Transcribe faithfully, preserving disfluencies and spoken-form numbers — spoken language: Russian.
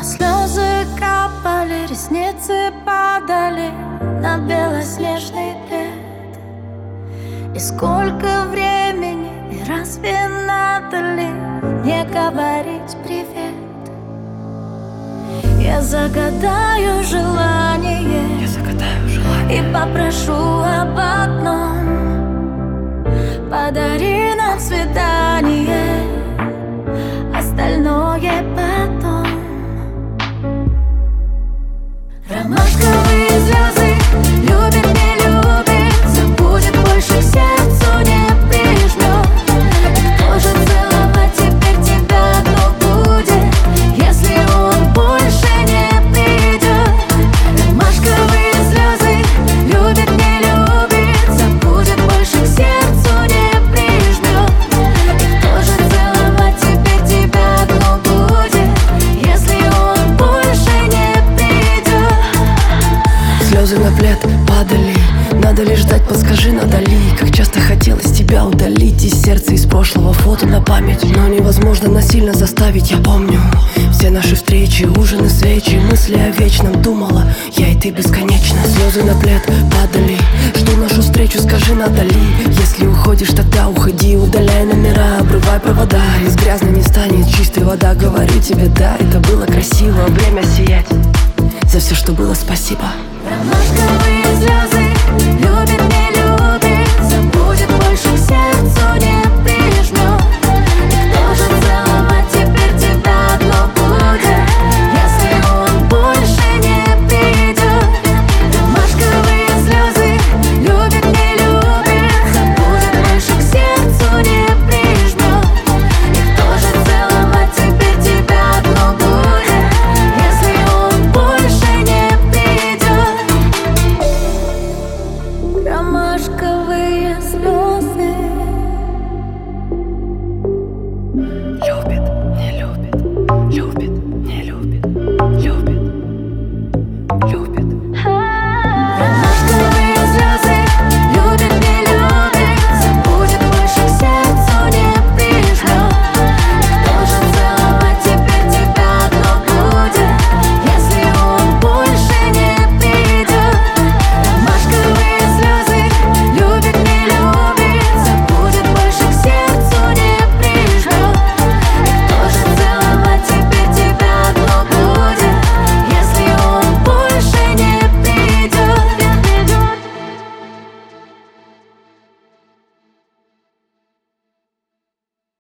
слезы капали, ресницы падали на белоснежный плед. И сколько времени, и разве надо ли не говорить привет? Я загадаю желание, Я загадаю желание и попрошу об одном: подари нам свидание, остальное потом. Ромашковые слезы, любит, не любит, забудет, больше к сердцу не прижмет. Кто же целовать теперь тебя, кто будет, если он больше не придет? Ромашковые слезы, любит, не любит, забудет, больше к сердцу не прижмет. Кто же целовать теперь тебя, кто будет, если он больше не придет? Слезы на плед падали, надо ли ждать, подскажи, надо ли? Как часто хотелось тебя удалить из сердца, из прошлого фото на память. Но невозможно насильно заставить, я помню все наши встречи, ужины, свечи, мысли о вечном. Думала, я и ты бесконечно. Слезы на плед падали, что нашу встречу, скажи, надо ли? Если уходишь, тогда уходи, удаляй номера, обрывай провода. Из грязной не станет чистой вода, говорю тебе, да, это было красиво. Время сиять, за все, что было, спасибо. Ромашковые